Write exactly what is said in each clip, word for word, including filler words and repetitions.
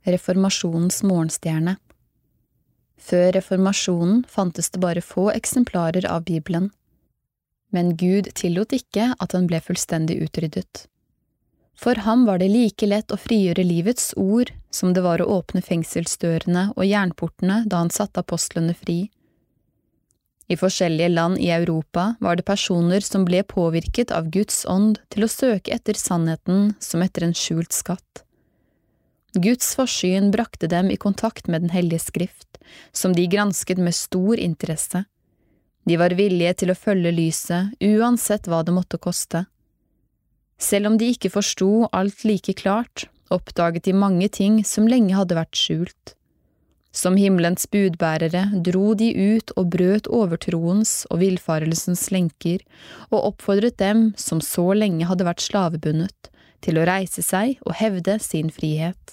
Reformasjonens morgenstjerne. Før reformasjonen fantes det bare få eksemplarer av Bibelen, men Gud tillot ikke at den ble fullstendig utryddet. For ham var det like lett å frigjøre livets ord som det var å åpne fengselsdørene og jernportene da han satte apostlene fri. I forskjellige land i Europa var det personer som ble påvirket av Guds ånd til å søke etter sannheten som etter en skjult skatt. Guds forsyn brakte dem i kontakt med den hellige skrift, som de gransket med stor interesse. De var villige til å følge lyset, uansett hva det måtte koste. Selv om de ikke forsto alt like klart, oppdaget de mange ting som lenge hadde vært skjult. Som himmelens budbærere dro de ut og brøt overtroens og villfarelsens lenker, og oppfordret dem som så lenge hadde vært slavebundet, til å reise seg og hevde sin frihet.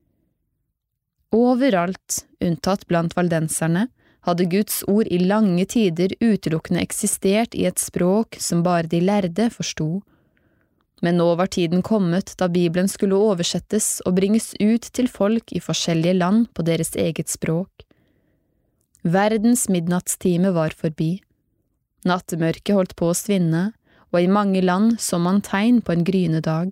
Overalt, unntatt blant valdenserne, hadde Guds ord i lange tider utelukkende eksistert i et språk som bare de lærde forsto. Men nå var tiden kommet da Bibelen skulle oversettes og bringes ut til folk i forskjellige land på deres eget språk. Verdens midnattstime var forbi. Nattemørket holdt på å svinne, og i mange land så man tegn på en gryende dag.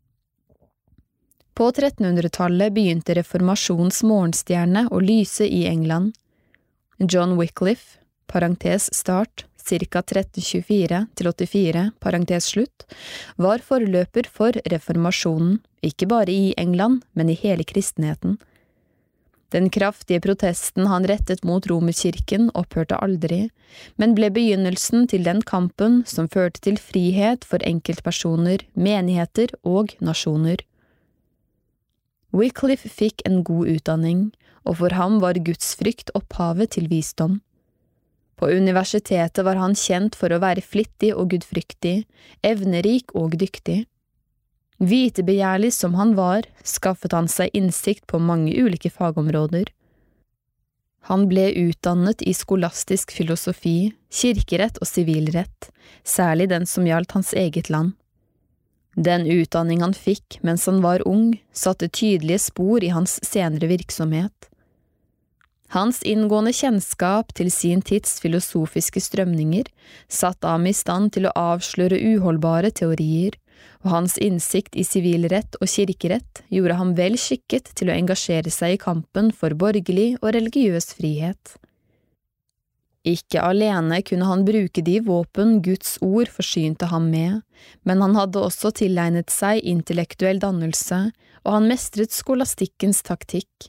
På trettenhundretallet begynte reformasjonens morgenstjerne å lyse i England. John Wycliffe, parentes start, cirka tretten tjuefire til åttifire, parentes slutt, var forløper for reformasjonen, ikke bare i England, men i hele kristenheten. Den kraftige protesten han rettet mot Romerkirken opphørte aldri, men ble begynnelsen til den kampen som førte til frihet for enkeltpersoner, menigheter og nasjoner. Wycliffe fikk en god utdanning, og for ham var gudsfrykt opphavet til visdom. På universitetet var han kjent for å være flittig og gudfryktig, evnerik og dyktig. Vitebegjærlig som han var, skaffet han seg innsikt på mange ulike fagområder. Han ble utdannet i skolastisk filosofi, kirkerett og sivilrett, særlig den som gjaldt hans eget land. Den utdanning han fikk mens han var ung, satte tydelige spor i hans senere virksomhet. Hans inngående kjennskap til sin tids filosofiske strømninger satt ham i stand til å avsløre uholdbare teorier, og hans innsikt i sivilrett og kirkerett gjorde ham vel skikket til å engasjere seg i kampen for borgerlig og religiøs frihet. Ikke alene kunne han bruke de våpen Guds ord forsynte ham med, men han hadde også tilegnet seg intellektuell dannelse, og han mestret skolastikkens taktikk.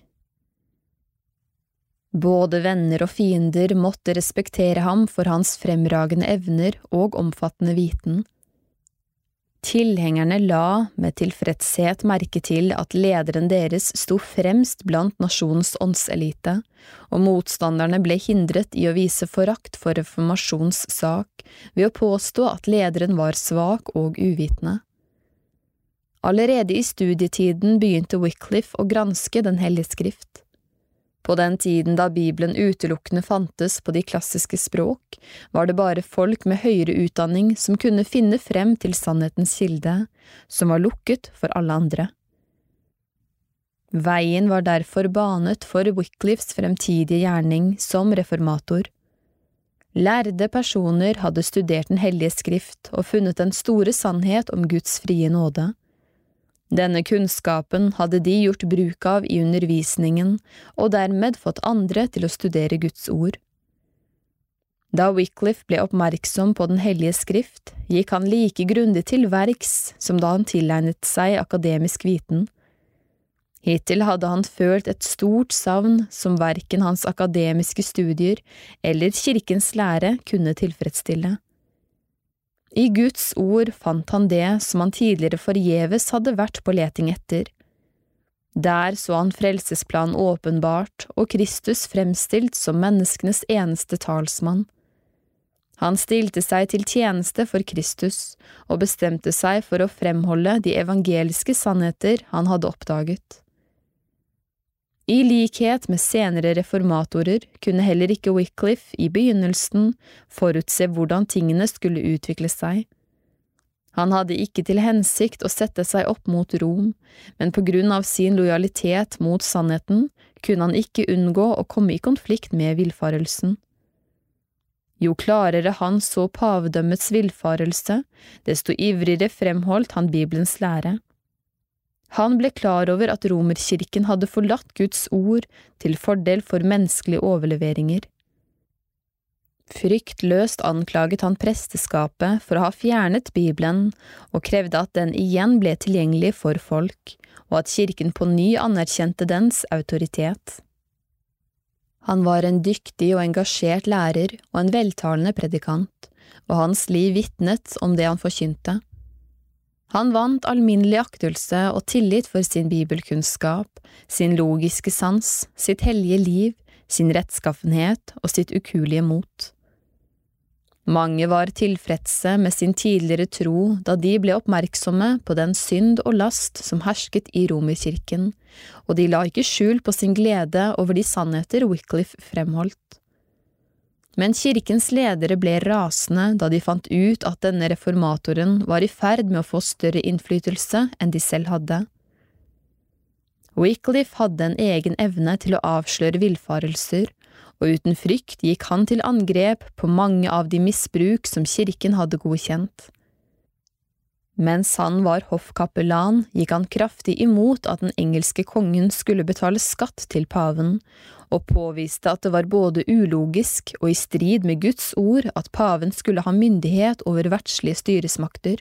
Både venner og fiender måtte respektere ham for hans fremragende evner og omfattende viten. Tilhengerne la med tilfredshet merke til at lederen deres sto fremst blant nasjonens åndselite, og motstanderne ble hindret i å vise forakt for reformasjons sak ved å påstå at lederen var svak og uvitende. Allerede i studietiden begynte Wycliffe å granske den hellige skrift. På den tiden da Bibelen utelukkende fantes på de klassiske språk, var det bare folk med høyere utdanning som kunne finne frem til sannhetens kilde, som var lukket for alle andre. Veien var derfor banet for Wycliffes fremtidige gjerning som reformator. Lærde personer hadde studert den hellige skrift og funnet den store sannhet om Guds frie nåde. Denne kunnskapen hadde de gjort bruk av i undervisningen, og dermed fått andre til å studere Guds ord. Da Wycliffe ble oppmerksom på den hellige skrift, gikk han like grundig til verks som da han tilegnet seg akademisk viten. Hittil hadde han følt et stort savn som hverken hans akademiske studier eller kirkens lære kunne tilfredsstille. I Guds ord fant han det som han tidligere forgjeves hadde vært på leting etter. Der så han frelsesplan åpenbart og Kristus fremstilt som menneskenes eneste talsmann. Han stilte seg til tjeneste for Kristus og bestemte seg for å fremholde de evangeliske sannheter han hadde oppdaget. I likhet med senere reformatorer kunne heller ikke Wycliffe i begynnelsen forutse hvordan tingene skulle utvikle seg. Han hadde ikke til hensikt å sette seg opp mot Rom, men på grunn av sin lojalitet mot sannheten kunne han ikke unngå å komme i konflikt med villfarelsen. Jo klarere han så pavedømmets villfarelse, desto ivrigere fremholdt han Bibelens lære. Han ble klar over at romerkirken hadde forlatt Guds ord til fordel for menneskelige overleveringer. Fryktløst anklaget han presteskapet for å ha fjernet Bibelen og krevde at den igjen ble tilgjengelig for folk, og at kirken på ny anerkjente dens autoritet. Han var en dyktig og engasjert lærer og en veltalende predikant, og hans liv vitnet om det han forkynte. Han vant alminnelig aktelse og tillit for sin bibelkunnskap, sin logiske sans, sitt hellige liv, sin rettskaffenhet og sitt ukuelige mot. Mange var tilfredse med sin tidligere tro da de ble oppmerksomme på den synd og last som hersket i romerkirken, og de la ikke skjul på sin glede over de sannheter Wycliffe fremholdt. Men kirkens ledere ble rasende da de fant ut at denne reformatoren var i ferd med å få større innflytelse enn de selv hadde. Wycliffe hadde en egen evne til å avsløre villfarelser, og uten frykt gikk han til angrep på mange av de misbruk som kirken hadde godkjent. Mens han var hoffkapellan, gikk han kraftig imot at den engelske kongen skulle betale skatt til paven, og påviste at det var både ulogisk og i strid med Guds ord at paven skulle ha myndighet over verdslige styresmakter.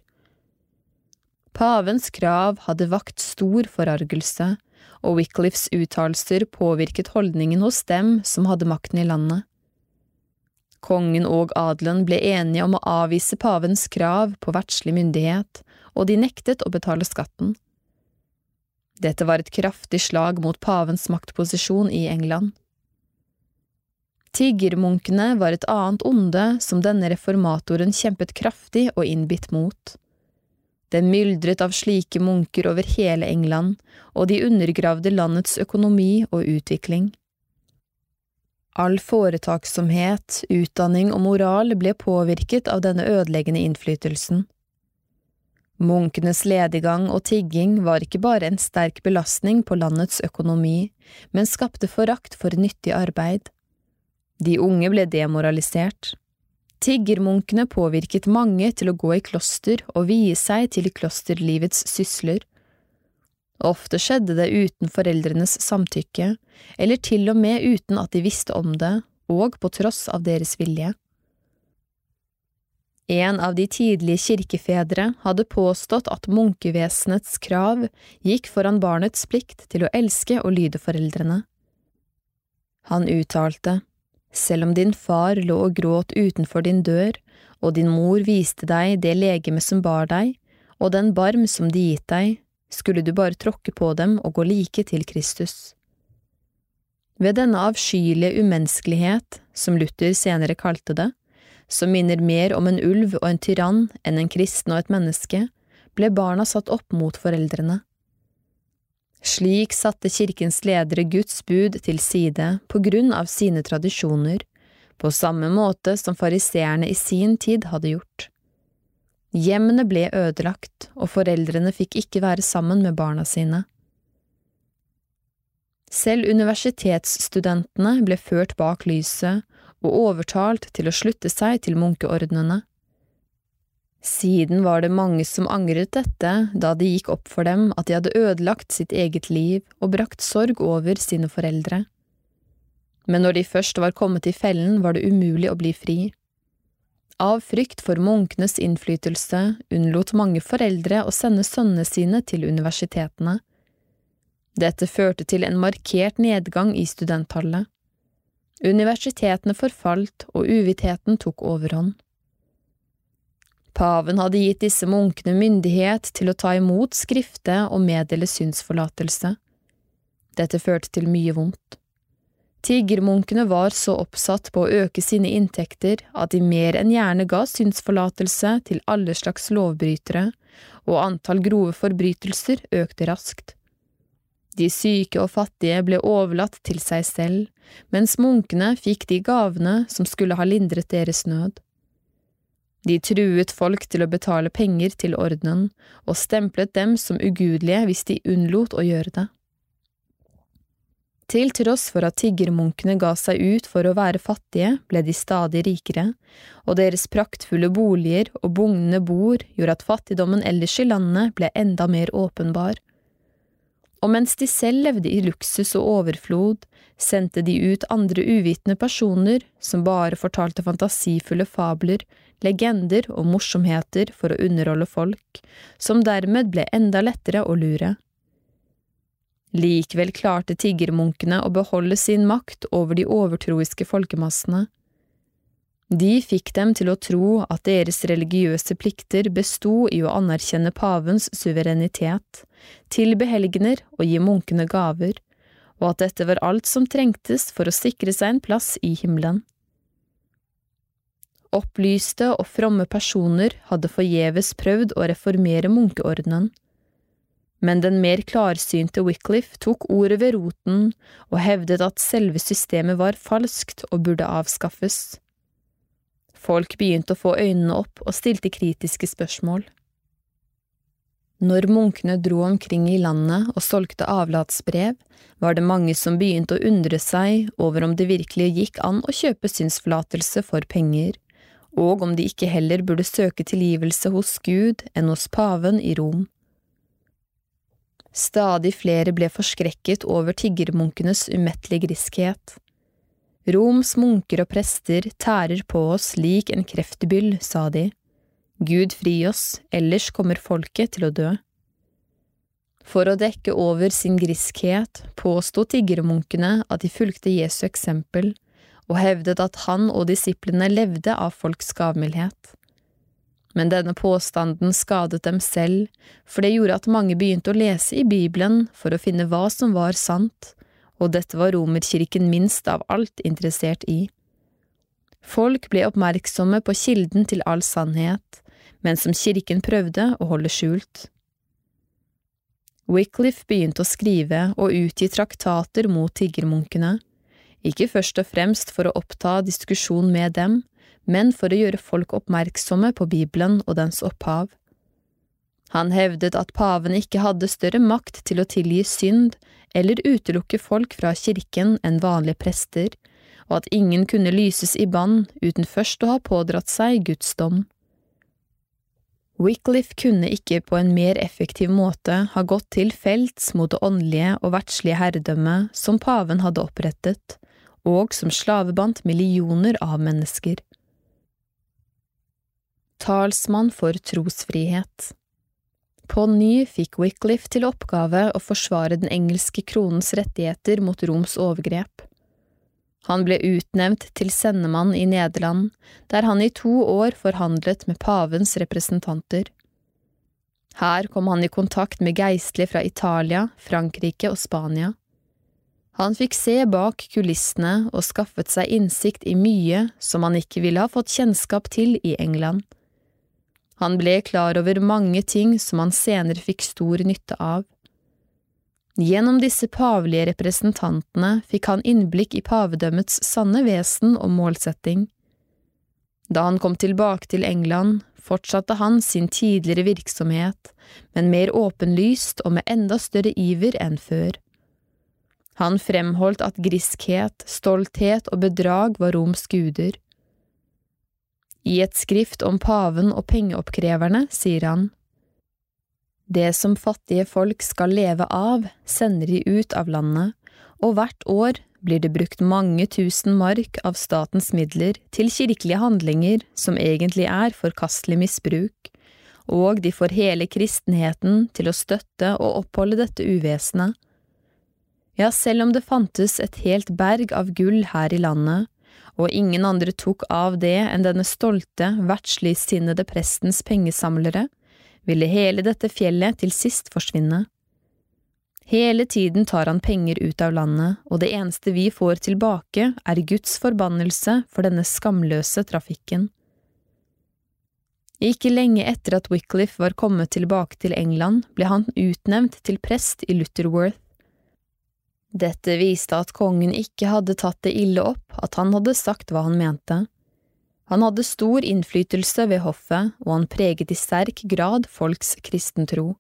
Pavens krav hadde vakt stor forargelse, og Wycliffes uttalelser påvirket holdningen hos dem som hadde makten i landet. Kongen og adelen ble enige om å avvise pavens krav på verdslig myndighet, og de nektet å betale skatten. Dette var et kraftig slag mot pavens maktposisjon i England. Tiggermunkene var et annet onde som denne reformatoren kjempet kraftig og innbitt mot. Det myldret av slike munker over hele England, og de undergravde landets økonomi og utvikling. All foretaksomhet, utdanning og moral ble påvirket av denne ødeleggende innflytelsen. Munkenes lediggang og tigging var ikke bare en sterk belastning på landets økonomi, men skapte forakt for nyttig arbeid. De unge ble demoralisert. Tiggermunkene påvirket mange til å gå i kloster og vie seg til klosterlivets sysler. Ofte skjedde det uten foreldrenes samtykke, eller til og med uten at de visste om det, og på tross av deres vilje. En av de tidlige kirkefedre hadde påstått at munkevesenets krav gikk foran barnets plikt til å elske og lyde foreldrene. Han uttalte: Selv om din far lå og gråt utenfor din dør, og din mor viste deg det legeme som bar deg, og den barm som de gitt deg, skulle du bare tråkke på dem og gå like til Kristus. Ved denne avskyelige umenneskelighet, som Luther senere kalte det, som minner mer om en ulv og en tyrann enn en kristen og et menneske, ble barna satt opp mot foreldrene. Slik satte kirkens ledere Guds bud til side på grunn av sine tradisjoner, på samme måte som fariseerne i sin tid hadde gjort. Hjemmene ble ødelagt, og foreldrene fikk ikke være sammen med barna sine. Selv universitetsstudentene ble ført bak lyset og overtalt til å slutte seg til munkeordnene. Siden var det mange som angret dette da det gikk opp for dem at de hadde ødelagt sitt eget liv og brakt sorg over sine foreldre. Men når de først var kommet i fellen, var det umulig å bli fri. Av frykt for munkenes innflytelse unnlot mange foreldre å sende sønnene sine til universitetene. Dette førte til en markert nedgang i studenttallet. Universitetene forfalt, og uvitheten tok overhånd. Paven hadde gitt disse munkene myndighet til å ta imot skrifte og meddele synsforlatelse. Dette førte til mye vondt. Tiggermunkene var så oppsatt på å øke sine inntekter at de mer enn gjerne ga synsforlatelse til alle slags lovbrytere, og antall grove forbrytelser økte raskt. De syke og fattige ble overlatt til seg selv, mens munkene fikk de gavene som skulle ha lindret deres nød. De truet folk til å betale penger til ordenen, og stemplet dem som ugudelige hvis de unnlot å gjøre det. Til tross for at tiggermunkene ga seg ut for å være fattige, ble de stadig rikere, og deres praktfulle boliger og bugnende bord gjorde at fattigdommen ellers i landet ble enda mer åpenbar. Og mens de selv levde i luksus og overflod, sendte de ut andre uvitende personer som bare fortalte fantasifulle fabler, legender og morsomheter for å underholde folk, som dermed ble enda lettere å lure. Likevel klarte tiggermunkene å beholde sin makt over de overtroiske folkemassene. De fikk dem til å tro at deres religiøse plikter bestod i å anerkjenne pavens suverenitet, tilbe helgener og gi munkene gaver, og at dette var alt som trengtes for å sikre seg en plass i himmelen. Opplyste og fromme personer hadde forgjeves prøvd å reformere munkeordenen, men den mer klarsynte Wycliffe tok ordet ved roten og hevdet at selve systemet var falskt og burde avskaffes. Folk begynte å få øynene opp og stilte kritiske spørsmål. Når munkene dro omkring i landet og solgte avlatsbrev, var det mange som begynte å undre seg over om det virkelig gikk an å kjøpe synsforlatelse for penger, og om de ikke heller burde søke tilgivelse hos Gud enn hos paven i Rom. Stadig flere ble forskrekket over tiggermunkenes umettelige griskhet. Roms munker og prester tærer på oss lik en kreftbyll, sa de. Gud fri oss, ellers kommer folket til å dø. For å dekke over sin griskhet påstod tiggermunkene at de fulgte Jesu eksempel, og hevdet at han og disiplene levde av folks gavmildhet. Men denne påstanden skadet dem selv, for det gjorde at mange begynte å lese i Bibelen for å finne hva som var sant, og dette var Romerkirken minst av alt interessert i. Folk ble oppmerksomme på kilden til all sannhet, men som kirken prøvde å holde skjult. Wycliffe begynte å skrive og utgi traktater mot tiggermunkene, ikke først og fremst for å oppta diskusjon med dem, men for å gjøre folk oppmerksomme på Bibelen og dens opphav. Han hevdet at paven ikke hadde større makt til å tilgi synd eller utelukke folk fra kirken enn vanlige prester, og at ingen kunne lyses i bann uten først å ha pådratt seg Guds dom. Wycliffe kunne ikke på en mer effektiv måte ha gått til felts mot det åndelige og verdslige herredømme som paven hadde opprettet, og som slavebandt millioner av mennesker. Talsmann for trosfrihet. På ny fikk Wycliffe til oppgave å forsvare den engelske kronens rettigheter mot Roms overgrep. Han ble utnevnt til sendemann i Nederland, der han i to år forhandlet med pavens representanter. Her kom han i kontakt med geistlige fra Italia, Frankrike og Spania. Han fikk se bak kulissene og skaffet seg innsikt i mye som han ikke ville ha fått kjennskap til i England. Han ble klar over mange ting som han senere fikk stor nytte av. Gjennom disse pavelige representantene fikk han innblikk i pavedømmets sanne vesen og målsetting. Da han kom tilbake til England, fortsatte han sin tidligere virksomhet, men mer åpenlyst og med enda større iver enn før. Han fremholdt at griskhet, stolthet og bedrag var Roms guder. I et skrift om paven og pengeoppkreverne sier han: Det som fattige folk skal leve av, sender de ut av landet, og hvert år blir det brukt mange tusen mark av statens midler til kirkelige handlinger som egentlig er forkastelig misbruk, og de får hele kristenheten til å støtte og oppholde dette uvesenet. Ja, selv om det fantes et helt berg av gull her i landet, og ingen andre tok av det enn denne stolte, verdsligsinnede prestens pengesamlere, ville hele dette fjellet til sist forsvinne. Hele tiden tar han penger ut av landet, og det eneste vi får tilbake er Guds forbannelse for denne skamløse trafikken. Ikke lenge etter at Wycliffe var kommet tilbake til England, ble han utnevnt til prest i Lutterworth. Dette viste at kongen ikke hadde tatt det ille opp at han hadde sagt hva han mente. Han hadde stor innflytelse ved hoffet, og han preget i sterk grad folks kristentro.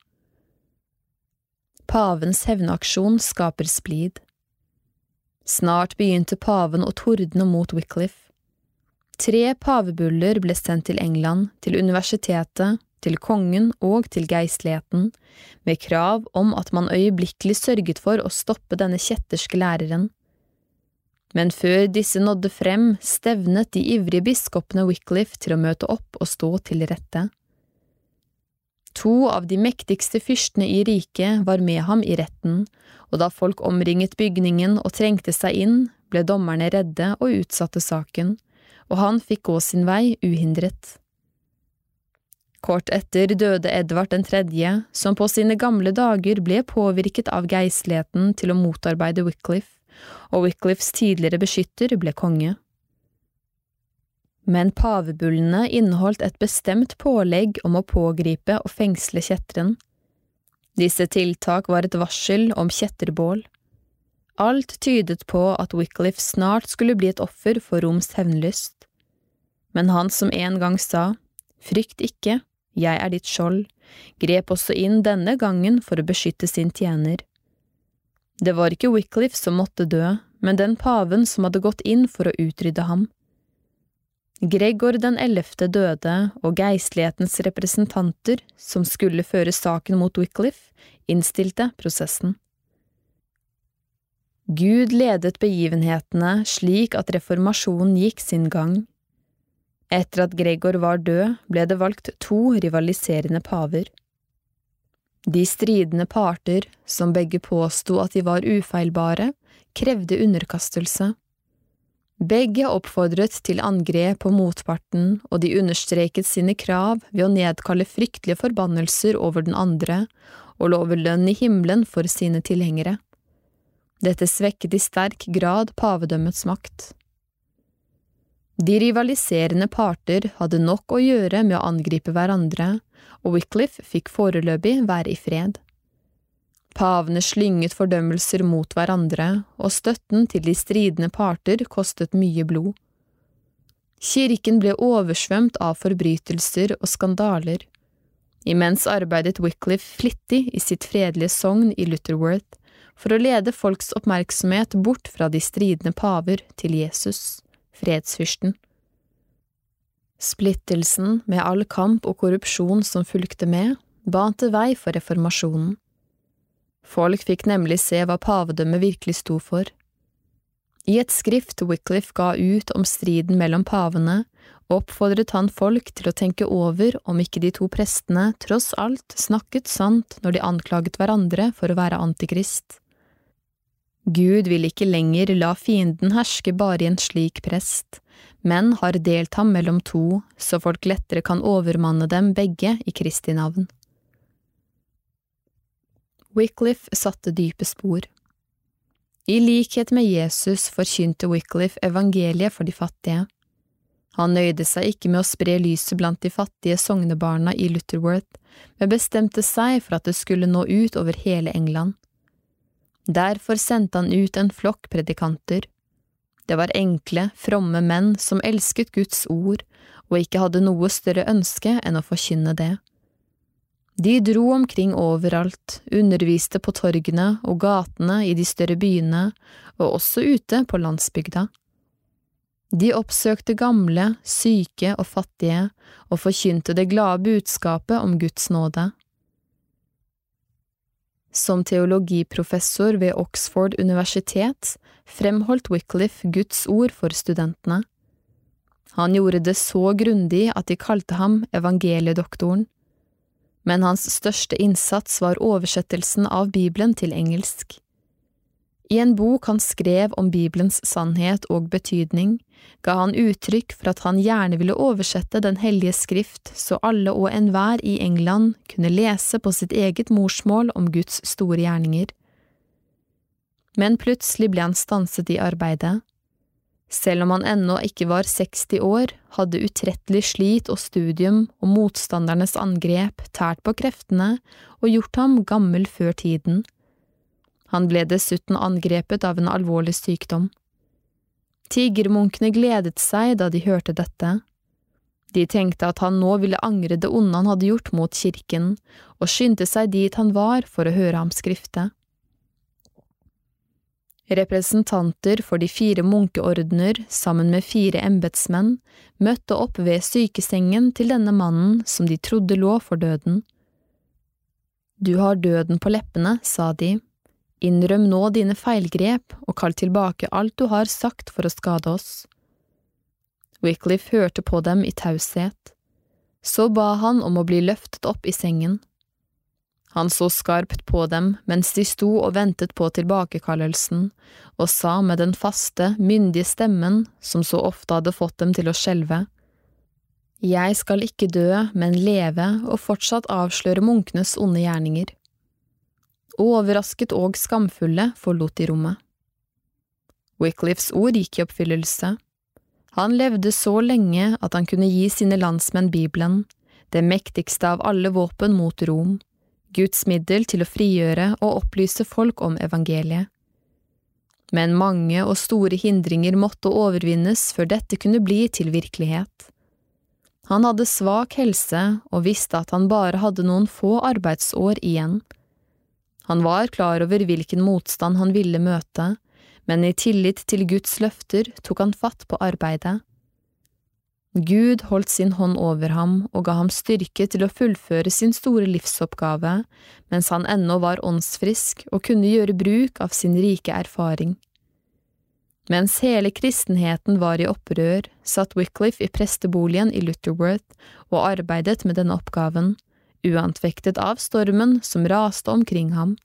Pavens hevnaksjon skaper splid. Snart begynte paven å tordne mot Wycliffe. Tre pavebuller ble sendt til England, til universitetet, til kongen og til geistligheten, med krav om at man øyeblikkelig sørget for å stoppe denne kjetterske læreren. Men før disse nådde frem, stevnet de ivrige biskopene Wycliffe til å møte opp og stå til rette. To av de mektigste fyrstene i riket var med ham i retten, og da folk omringet bygningen og trengte seg inn, ble dommerne redde og utsatte saken, og han fikk gå sin vei uhindret. Kort etter døde Edvard den tredje, som på sine gamle dager ble påvirket av geistligheten til å motarbeide Wycliffe, og Wycliffes tidligere beskytter ble konge. Men pavebullene inneholdt et bestemt pålegg om å pågripe og fengsle kjetteren. Disse tiltak var et varsel om kjetterbål. Alt tydet på at Wycliffe snart skulle bli et offer for Roms hevnlyst. Men han som en gang sa, «Frykt ikke, jeg er ditt skjold», grep også inn denne gangen for å beskytte sin tjener. Det var ikke Wycliffe som måtte dø, men den paven som hadde gått inn for å utrydde ham. Gregor den ellevte døde, og geistlighetens representanter, som skulle føre saken mot Wycliffe, innstilte prosessen. Gud ledet begivenhetene slik at reformasjonen gikk sin gang. Etter at Gregor var død, ble det valgt to rivaliserende paver. De stridende parter, som begge påsto at de var ufeilbare, krevde underkastelse. Begge oppfordret til angrep på motparten, og de understreket sine krav ved å nedkalle fryktelige forbannelser over den andre, og love lønn i himmelen for sine tilhengere. Dette svekket i sterk grad pavedømmets makt. De rivaliserende parter hadde nok å gjøre med å angripe hverandre, og Wycliffe fikk foreløpig være i fred. Pavene slynget fordømmelser mot hverandre, og støtten til de stridende parter kostet mye blod. Kirken ble oversvømt av forbrytelser og skandaler. Imens arbeidet Wycliffe flittig i sitt fredelige sogn i Lutterworth for å lede folks oppmerksomhet bort fra de stridende paver til Jesus, fredsfyrsten. Splittelsen med all kamp og korrupsjon som fulgte med, bante vei for reformasjonen. Folk fikk nemlig se hva pavedømmet virkelig sto for. I et skrift Wycliffe ga ut om striden mellom pavene, oppfordret han folk til å tenke over om ikke de to prestene tross alt snakket sant når de anklaget hverandre for å være antikrist. Gud vil ikke lenger la fienden herske bare i en slik prest, men har delt ham mellom to, så folk lettere kan overmanne dem begge i Kristi navn. Wycliffe satte dype spor. I likhet med Jesus forkynte Wycliffe evangeliet for de fattige. Han nøyde seg ikke med å spre lyset blant de fattige sognebarna i Lutterworth, men bestemte seg for at det skulle nå ut over hele England. Derfor sendte han ut en flokk predikanter. Det var enkle, fromme menn som elsket Guds ord, og ikke hadde noe større ønske enn å forkynne det. De dro omkring overalt, underviste på torgene og gatene i de større byene, og også ute på landsbygda. De oppsøkte gamle, syke og fattige, og forkynte det glade budskapet om Guds nåde. Som teologiprofessor ved Oxford universitet fremholdt Wycliffe Guds ord for studentene. Han gjorde det så grundig at de kalte ham evangeliedoktoren, men hans største innsats var oversettelsen av Bibelen til engelsk. I en bok han skrev om Bibelens sannhet og betydning, ga han uttrykk for at han gjerne ville oversette den hellige skrift så alle og enhver i England kunne lese på sitt eget morsmål om Guds store gjerninger. Men plutselig ble han stanset i arbeidet. Selv om han ennå ikke var seksti år, hadde utrettelig slit og studium og motstandernes angrep tært på kreftene og gjort ham gammel før tiden. Han ble dessuten angrepet av en alvorlig sykdom. Tigermunkene gledet seg da de hørte dette, De tenkte at han nå ville angre det onde han hadde gjort mot kirken, og skyndte seg dit han var for å høre ham skrifte. Representanter for de fire munkeordner, sammen med fire embetsmenn, møtte opp ved sykesengen til denne mannen som de trodde lå for døden. Du har døden på leppene, sa de. Innrøm nå dine feilgrep og kall tilbake alt du har sagt for å skade oss. Wycliffe hørte på dem i taushet. Så ba han om å bli løftet opp i sengen. Han så skarpt på dem mens de sto og ventet på tilbakekallelsen, og sa med den faste, myndige stemmen som så ofte hadde fått dem til å skjelve: Jeg skal ikke dø, men leve og fortsatt avsløre munkenes onde gjerninger. Overrasket og skamfulle forlot de rommet. Wycliffes ord gikk i oppfyllelse. Han levde så lenge at han kunne gi sine landsmenn Bibelen, det mektigste av alle våpen mot Rom, Guds middel til å frigjøre og opplyse folk om evangeliet. Men mange og store hindringer måtte overvinnes før dette kunne bli til virkelighet. Han hadde svak helse og visste at han bare hadde noen få arbeidsår igjen. Han var klar over hvilken motstand han ville møte, men i tillit til Guds løfter tok han fatt på arbeidet. Gud holdt sin hånd over ham og ga ham styrke til å fullføre sin store livsoppgave, mens han ennå var åndsfrisk og kunne gjøre bruk av sin rike erfaring. Mens hele kristenheten var i opprør, satt Wycliffe i presteboligen i Lutterworth og arbeidet med denne oppgaven, uantvektet av stormen som raste omkring ham.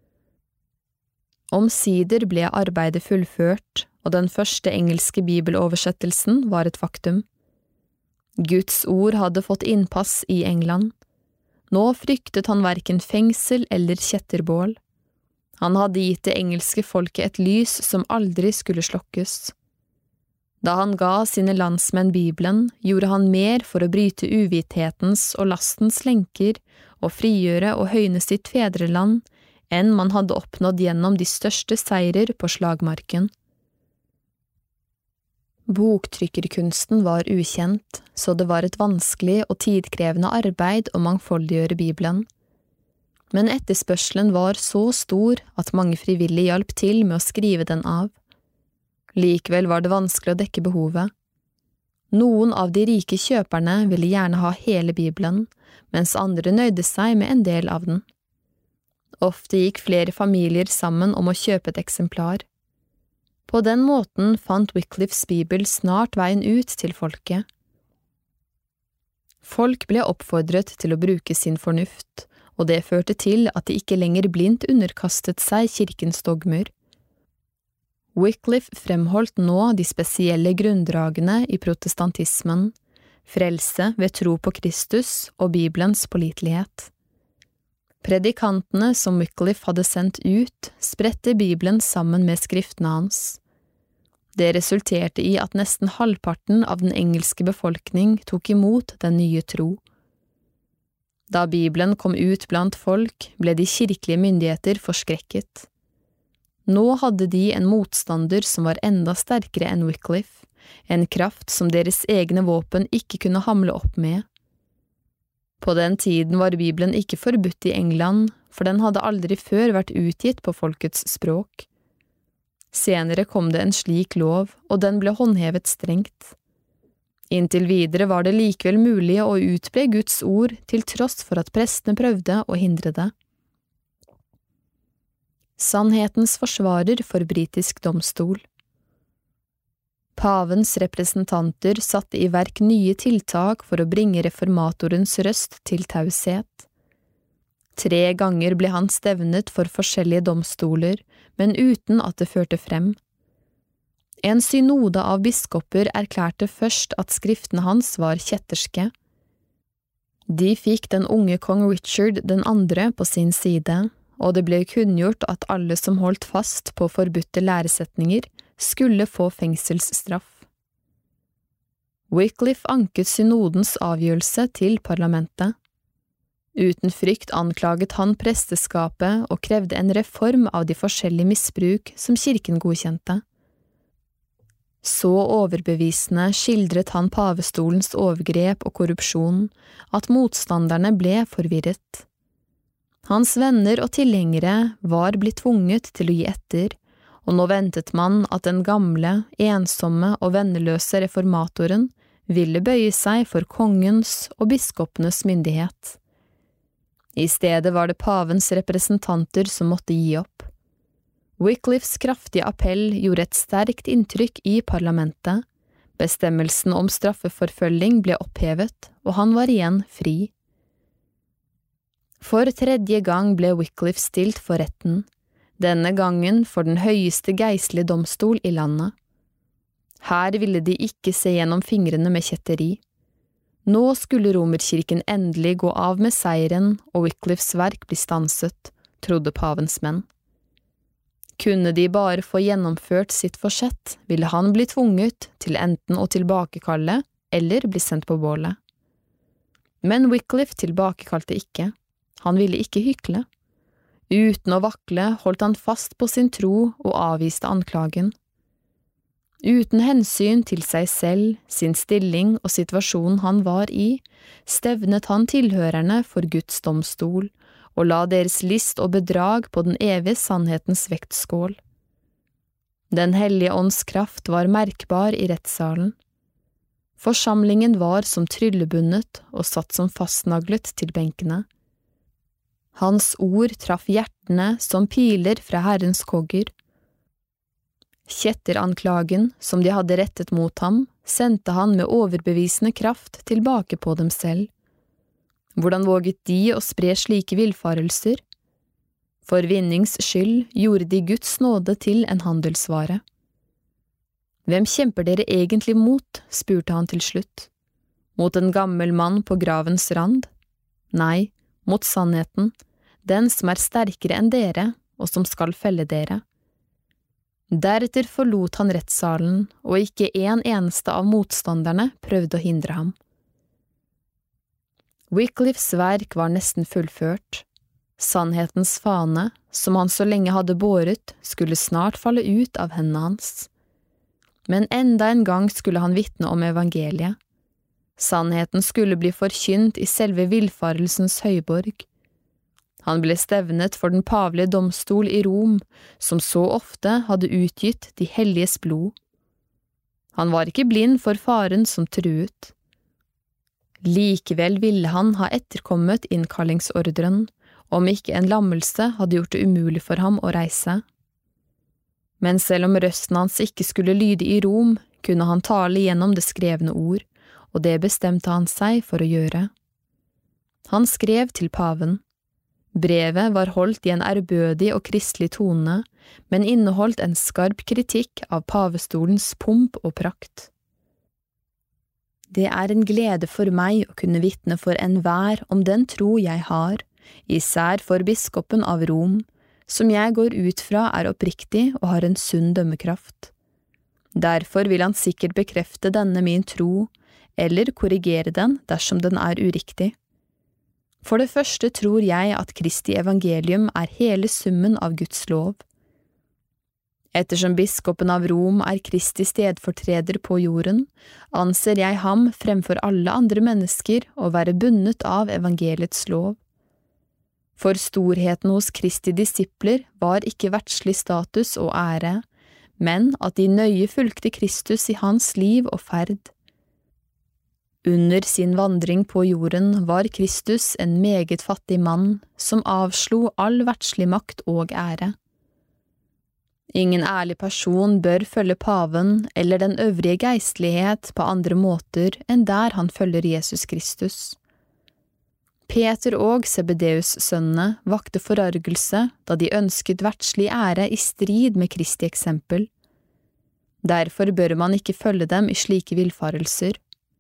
Omsider ble arbeidet fullført, og den første engelske bibeloversettelsen var et faktum. Guds ord hadde fått innpass i England. Nå fryktet han hverken fengsel eller kjetterbål. Han hadde gitt det engelske folket et lys som aldri skulle slokkes. Da han ga sine landsmenn Bibelen, gjorde han mer for å bryte uvithetens og lastens lenker og frigjøre og høyne sitt fedreland, enn man hadde oppnådd gjennom de største seirer på slagmarken. Boktrykkerkunsten var ukjent, så det var et vanskelig og tidkrevende arbeid å mangfoldiggjøre Bibelen. Men etterspørselen var så stor at mange frivillige hjalp til med å skrive den av. Likevel var det vanskelig å dekke behovet. Noen av de rike kjøperne ville gjerne ha hele Bibelen, mens andre nøyde seg med en del av den. Ofte gikk flere familier sammen om å kjøpe et eksemplar. På den måten fant Wycliffes bibel snart veien ut til folket. Folk ble oppfordret til å bruke sin fornuft, og det førte til at de ikke lenger blindt underkastet seg kirkens dogmer. Wycliffe fremholdt nå de spesielle grunndragene i protestantismen, frelse ved tro på Kristus og Bibelens pålitelighet. Predikantene som Wycliffe hadde sendt ut, spredte Bibelen sammen med skriftene hans. Det resulterte i at nesten halvparten av den engelske befolkning tok imot den nye tro. Da Bibelen kom ut blant folk, ble de kirkelige myndigheter forskrekket. Nå hadde de en motstander som var enda sterkere enn Wycliffe, en kraft som deres egne våpen ikke kunne hamle opp med. På den tiden var Bibelen ikke forbudt i England, for den hadde aldri før vært utgitt på folkets språk. Senere kom det en slik lov, og den ble håndhevet strengt. Inntil videre var det likevel mulig å utbre Guds ord til tross for at prestene prøvde å hindre det. Sannhetens forsvarer for britisk domstol. Pavens representanter satte i verk nye tiltak for å bringe reformatorens røst til taushet. Tre ganger ble han stevnet for forskjellige domstoler, men uten at det førte frem. En synode av biskoper erklærte først at skriftene hans var kjetterske. De fikk den unge kong Richard den andre på sin side, og det ble kunngjort at alle som holdt fast på forbudte læresetninger, skulle få fengselsstraff. Wycliffe anket synodens avgjørelse til parlamentet. Uten frykt anklaget han presteskapet og krevde en reform av de forskjellige misbruk som kirken godkjente. Så overbevisende skildret han pavestolens overgrep og korrupsjon at motstanderne ble forvirret. Hans venner og tilhengere var blitt tvunget til å gi etter, og nå ventet man at den gamle, ensomme og venneløse reformatoren ville bøye seg for kongens og biskopenes myndighet. I stedet var det pavens representanter som måtte gi opp. Wycliffes kraftige appell gjorde et sterkt inntrykk i parlamentet, bestemmelsen om straffeforfølging ble opphevet, og han var igjen fri. For tredje gang ble Wycliffe stilt for retten, denne gangen for den høyeste geistlige domstol i landet. Her ville de ikke se gjennom fingrene med kjetteri. Nå skulle Romerkirken endelig gå av med seieren og Wycliffes verk bli stanset, trodde pavens menn. Kunne de bare få gjennomført sitt forsett, ville han bli tvunget til enten å tilbakekalle eller bli sendt på bålet. Men Wycliffe tilbakekalte ikke. Han ville ikke hykle. Uten å vakle holdt han fast på sin tro og avviste anklagen. Uten hensyn til seg selv, sin stilling og situasjonen han var i, stevnet han tilhørerne for Guds domstol og la deres list og bedrag på den evige sannhetens vektskål. Den hellige ånds kraft var merkbar i rettssalen. Forsamlingen var som tryllebundet og satt som fastnaglet til benkene. Hans ord traff hjertene som piler fra Herrens kogger. Kjetteranklagen som de hadde rettet mot ham, sendte han med overbevisende kraft tilbake på dem selv. Hvordan våget de å spre slike villfarelser? For vinnings skyld gjorde de Guds nåde til en handelsvare. Hvem kjemper dere egentlig mot, spurte han til slutt. Mot en gammel mann på gravens rand? Nei, mot sannheten, den som er sterkere enn dere, og som skal felle dere. Deretter forlot han rettssalen, og ikke en eneste av motstanderne prøvde å hindre ham. Wycliffes verk var nesten fullført. Sannhetens fane, som han så lenge hadde båret, skulle snart falle ut av hendene hans. Men enda en gang skulle han vitne om evangeliet. Sannheten skulle bli forkynt i selve villfarelsens høyborg. Han ble stevnet for den pavelige domstol i Rom, som så ofte hadde utgitt de helliges blod. Han var ikke blind for faren som truet. Likevel ville han ha etterkommet innkallingsordren, om ikke en lammelse hadde gjort det umulig for ham å reise. Men selv om røsten hans ikke skulle lyde i Rom, kunne han tale gjennom det skrevne ord, og det bestemte han seg for å gjøre. Han skrev til paven. Brevet var holdt i en ærbødig og kristelig tone, men inneholdt en skarp kritikk av pavestolens pomp og prakt. Det er en glede for meg å kunne vitne for enhver om den tro jeg har, især for biskopen av Rom, som jeg går ut fra er oppriktig og har en sunn dømmekraft. Derfor vil han sikkert bekrefte denne min tro, eller korrigere den dersom den er uriktig. For det første tror jeg at Kristi evangelium er hele summen av Guds lov. Ettersom biskopen av Rom er Kristi stedfortreder på jorden, anser jeg ham fremfor alle andre mennesker å være bundet av evangeliets lov. For storheten hos Kristi disipler var ikke verdslig status og ære, men at de nøye fulgte Kristus i hans liv og ferd. Under sin vandring på jorden var Kristus en meget fattig mann som avslo all verdslig makt og ære. Ingen ærlig person bør følge paven eller den øvrige geistlighet på andre måter enn der han følger Jesus Kristus. Peter og Zebedeus-sønnene vakte forargelse da de ønsket verdslig ære i strid med Kristi eksempel. Derfor bør man ikke følge dem i slike villfarelser.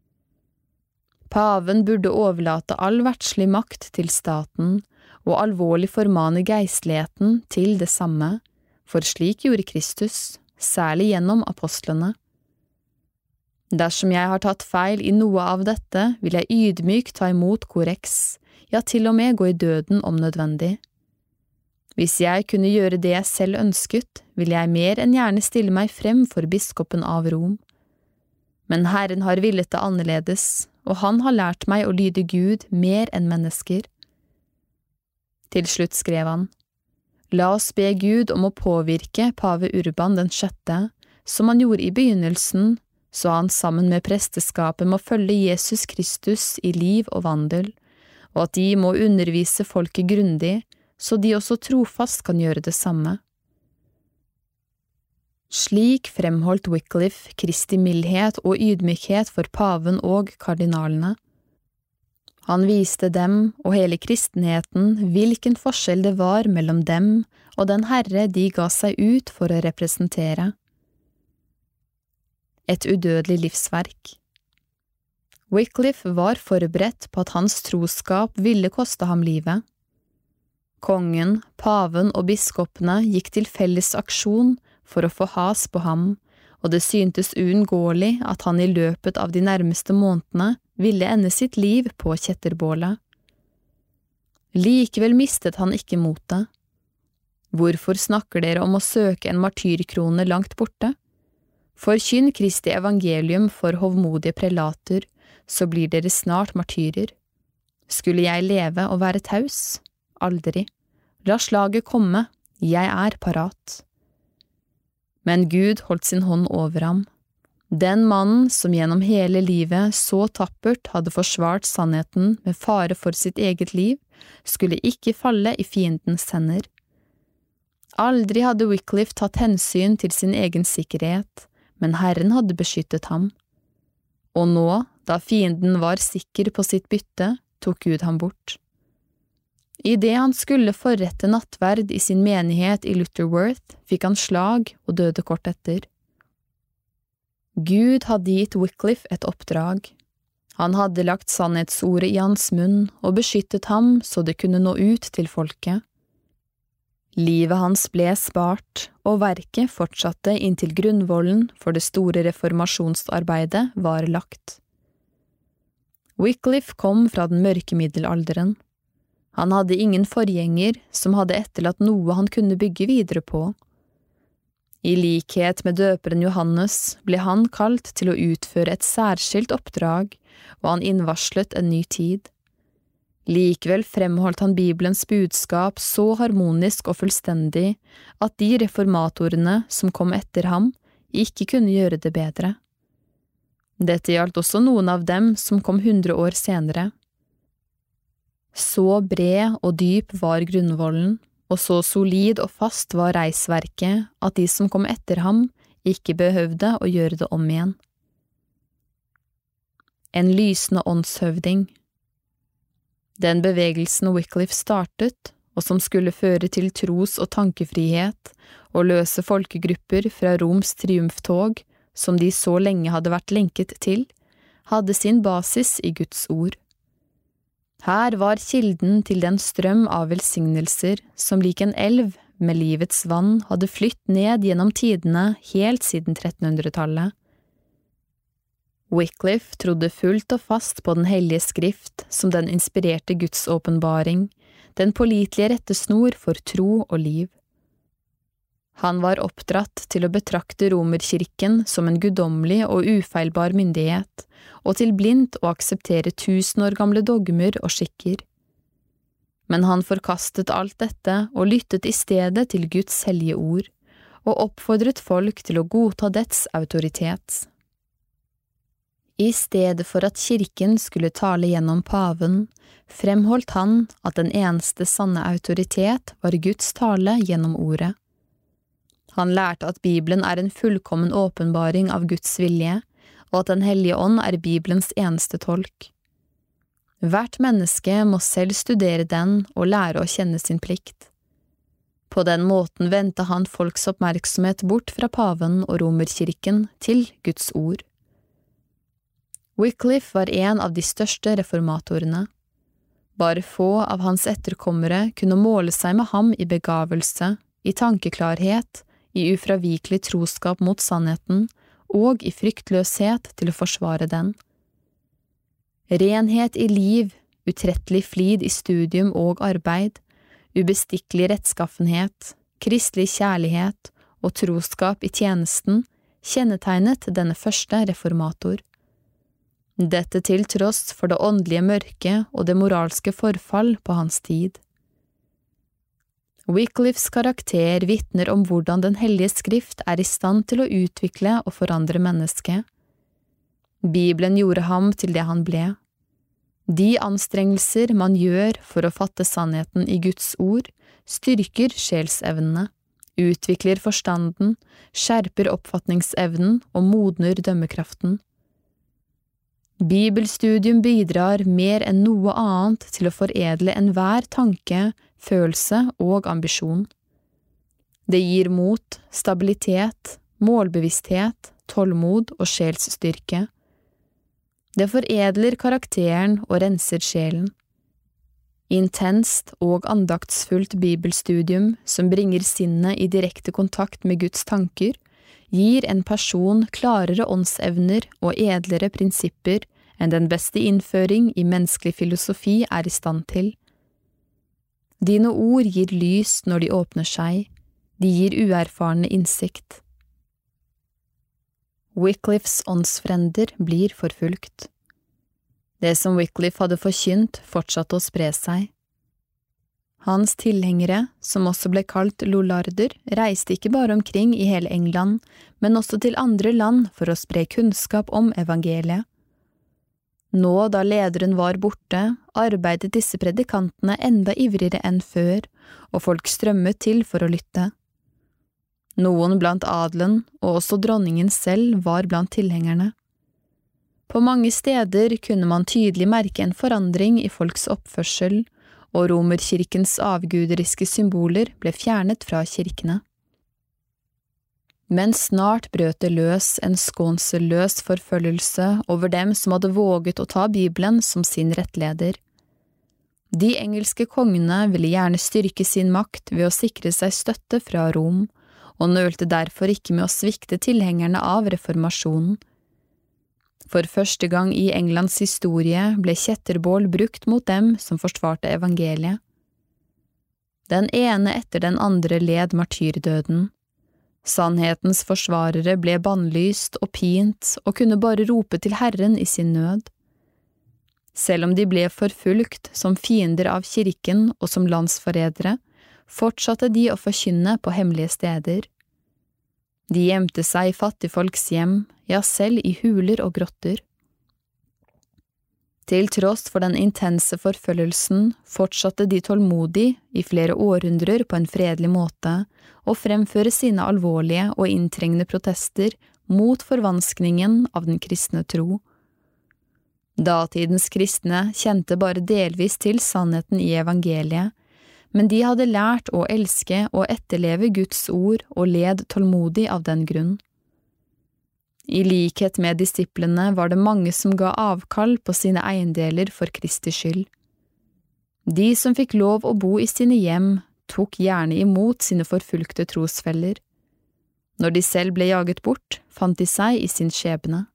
Paven burde overlate all verdslig makt til staten og alvorlig formane geistligheten til det samme, for slik gjorde Kristus, særlig gjennom apostlene. Dersom jeg har tatt feil i noe av dette, vil jeg ydmykt ta imot korreks, ja til og med gå i døden om nødvendig. Hvis jeg kunne gjøre det jeg selv ønsket, ville jeg mer enn gjerne stille meg frem for biskopen av Rom. Men Herren har villet det annerledes, og han har lært meg å lyde Gud mer enn mennesker. Til slutt skrev han, «La oss be Gud om å påvirke pave Urban den sjette, som han gjorde i begynnelsen, så han sammen med presteskapet må følge Jesus Kristus i liv og vandel, og at de må undervise folket grundig, så de også trofast kan gjøre det samme.» Slik fremholdt Wycliffe Kristi mildhet og ydmykhet for paven og kardinalene. Han viste dem og hele kristenheten hvilken forskjell det var mellom dem og den Herre de ga seg ut for å representere. Et udødelig livsverk. Wycliffe var forberedt på at hans troskap ville koste ham livet. Kongen, paven og biskopene gikk til felles aksjon for å få has på ham, og det syntes uunngåelig at han i løpet av de nærmeste månedene ville ende sitt liv på kjetterbålet. Likevel mistet han ikke motet. Hvorfor snakker dere om å søke en martyrkrone langt borte? Forkynn Kristi evangelium for hovmodige prelater, så blir dere snart martyrer. Skulle jeg leve og være taus? Aldri. La slaget komme, jeg er parat. Men Gud holdt sin hånd over ham. Den mannen som gjennom hele livet så tappert hadde forsvart sannheten med fare for sitt eget liv, skulle ikke falle i fiendens hender. Aldri hadde Wycliffe tatt hensyn til sin egen sikkerhet, men Herren hadde beskyttet ham. Og nå, da fienden var sikker på sitt bytte, tok Gud ham bort. I det han skulle forrette nattverd i sin menighet i Lutterworth, fikk han slag og døde kort etter. Gud hadde gitt Wycliffe et oppdrag. Han hadde lagt sannhetsordet i hans munn og beskyttet ham så det kunne nå ut til folket. Livet hans ble spart, og verket fortsatte inntil grunnvollen for det store reformasjonsarbeidet var lagt. Wycliffe kom fra den mørke middelalderen. Han hadde ingen forgjenger som hadde etterlatt noe han kunne bygge videre på. I likhet med døperen Johannes ble han kalt til å utføre et særskilt oppdrag, og han innvarslet en ny tid. Likevel fremholdt han Bibelens budskap så harmonisk og fullstendig at de reformatorene som kom etter ham ikke kunne gjøre det bedre. Dette gjaldt også noen av dem som kom hundre år senere. Så bred og dyp var grunnvollen, og så solid og fast var reisverket at de som kom etter ham ikke behøvde å gjøre det om igjen. En lysende åndshøvding. Den bevegelsen Wycliffe startet, og som skulle føre til tros- og tankefrihet og løse folkegrupper fra Roms triumftog, som de så lenge hadde vært lenket til, hadde sin basis i Guds ord. Her var kilden til den strøm av velsignelser som lik en elv med livets vann hadde flytt ned gjennom tidene helt siden trettenhundretallet. Wycliffe trodde fullt og fast på den hellige skrift som den inspirerte Guds åpenbaring, den pålitelige rettesnor for tro og liv. Han var oppdratt til å betrakte romerkirken som en guddommelig og ufeilbar myndighet, og til blindt å akseptere tusen år gamle dogmer og skikker. Men han forkastet alt dette og lyttet i stedet til Guds hellige ord, og oppfordret folk til å godta dets autoritet. I stedet for at kirken skulle tale gjennom paven, fremholdt han at den eneste sanne autoritet var Guds tale gjennom ordet. Han lærte at Bibelen er en fullkommen åpenbaring av Guds vilje, og at Den hellige ånd er Bibelens eneste tolk. Hvert menneske må selv studere den og lære å kjenne sin plikt. På den måten vendte han folks oppmerksomhet bort fra paven og romerkirken til Guds ord. Wycliffe var en av de største reformatorene. Bare få av hans etterkommere kunne måle seg med ham i begavelse, i tankeklarhet, i ufravikelig troskap mot sannheten og i fryktløshet til å forsvare den. Renhet i liv, utrettelig flid i studium og arbeid, ubestikkelig rettskaffenhet, kristelig kjærlighet og troskap i tjenesten kjennetegnet denne første reformator. Dette til tross for det åndelige mørke og det moralske forfall på hans tid. Wycliffes karakter vitner om hvordan Den hellige skrift er i stand til å utvikle og forandre mennesket. Bibelen gjorde ham til det han ble. De anstrengelser man gjør for å fatte sannheten i Guds ord, styrker sjelsevnene, utvikler forstanden, skjerper oppfatningsevnen og modner dømmekraften. Bibelstudium bidrar mer enn noe annet til å foredle enhver tanke, følelse og ambisjon. Det gir mot, stabilitet, målbevissthet, tålmod og sjelsstyrke. Det foredler karakteren og renser sjelen. Intenst og andaktsfullt bibelstudium som bringer sinnet i direkte kontakt med Guds tanker, gir en person klarere åndsevner og edlere prinsipper enn den beste innføring i menneskelig filosofi er i stand til. Dine ord gir lys når de åpner seg, de gir uerfarne innsikt. Wycliffes åndsfrender blir forfulgt. Det som Wycliffe hadde forkynt, fortsatte å spre seg. Hans tilhengere, som også ble kalt lollarder, reiste ikke bare omkring i hele England, men også til andre land for å spre kunnskap om evangeliet. Nå da lederen var borte, arbeidet disse predikantene enda ivrigere enn før, og folk strømmet til for å lytte. Noen blant adelen, og også dronningen selv, var blant tilhengerne. På mange steder kunne man tydelig merke en forandring i folks oppførsel, og romerkirkens avguderiske symboler ble fjernet fra kirkene. Men snart brøt det løs en skånselløs forfølgelse over dem som hadde våget å ta Bibelen som sin rettleder. De engelske kongene ville gjerne styrke sin makt ved å sikre seg støtte fra Rom, og nølte derfor ikke med å svikte tilhengerne av reformasjonen. For første gang i Englands historie ble kjetterbål brukt mot dem som forsvarte evangeliet. Den ene etter den andre led martyrdøden. Sannhetens forsvarere ble bannlyst og pint og kunne bare rope til Herren i sin nød. Selv om de ble forfulgt som fiender av kirken og som landsforrædere, fortsatte de å forkynne på hemmelige steder. De gjemte seg i fattigfolks hjem, ja selv i huler og grotter. Til tross for den intense forfølgelsen fortsatte de tålmodig i flere århundrer på en fredelig måte å fremføre sine alvorlige og inntrengende protester mot forvanskningen av den kristne tro. Datidens kristne kjente bare delvis til sannheten i evangeliet, men de hadde lært å elske og etterleve Guds ord og led tålmodig av den grunn. I likhet med disiplene var det mange som ga avkall på sine eiendeler for Kristi skyld. De som fikk lov å bo i sine hjem, tok gjerne imot sine forfulgte trosfeller. Når de selv ble jaget bort, fant de seg i sin skjebne.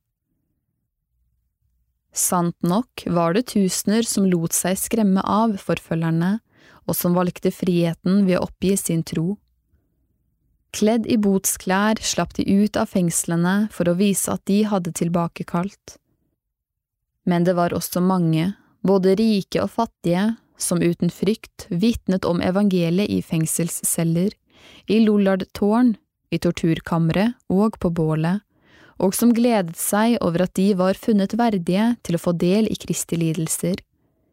Sant nok var det tusener som lot seg skremme av forfølgerne, og som valgte friheten ved å oppgi sin tro. Kledd i botsklær slapp de ut av fengslene for å vise at de hadde tilbakekalt. Men det var også mange, både rike og fattige, som uten frykt vitnet om evangeliet i fengselsceller, i lollardtårn, i torturkamre og på bålet, og som gledet seg over at de var funnet verdige til å få del i Kristi lidelser.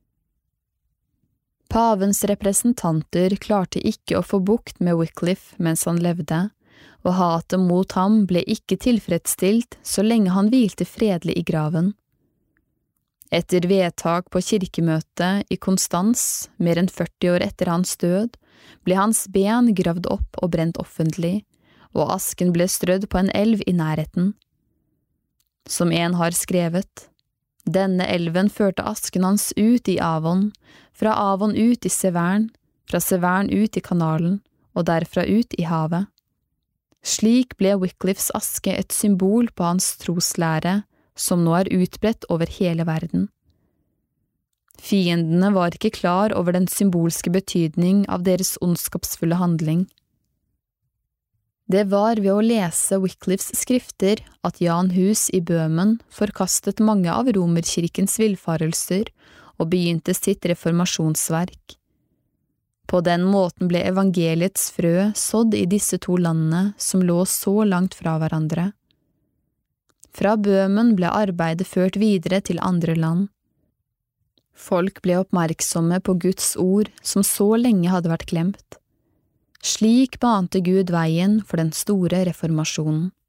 Pavens representanter klarte ikke å få bukt med Wycliffe mens han levde, og hatet mot ham ble ikke tilfredsstilt så lenge han hvilte fredelig i graven. Etter vedtak på kirkemøtet i Konstans, mer enn førti år etter hans død, ble hans ben gravd opp og brent offentlig, og asken ble strødd på en elv i nærheten. Som en har skrevet, denne elven førte asken hans ut i Avon, fra Avon ut i Severn, fra Severn ut i kanalen, og derfra ut i havet. Slik ble Wycliffes aske et symbol på hans troslære, som nå er utbredt over hele verden. Fiendene var ikke klar over den symbolske betydning av deres ondskapsfulle handling. Det var ved å lese Wyclifs skrifter at Jan Hus i Bøhmen forkastet mange av romerkirkens villfarelser og begynte sitt reformasjonsverk. På den måten ble evangeliets frø sådd i disse to landene som lå så langt fra hverandre. Fra Bøhmen ble arbeidet ført videre til andre land. Folk ble oppmerksomme på Guds ord som så lenge hadde vært glemt. Slik bante Gud veien for den store reformasjonen.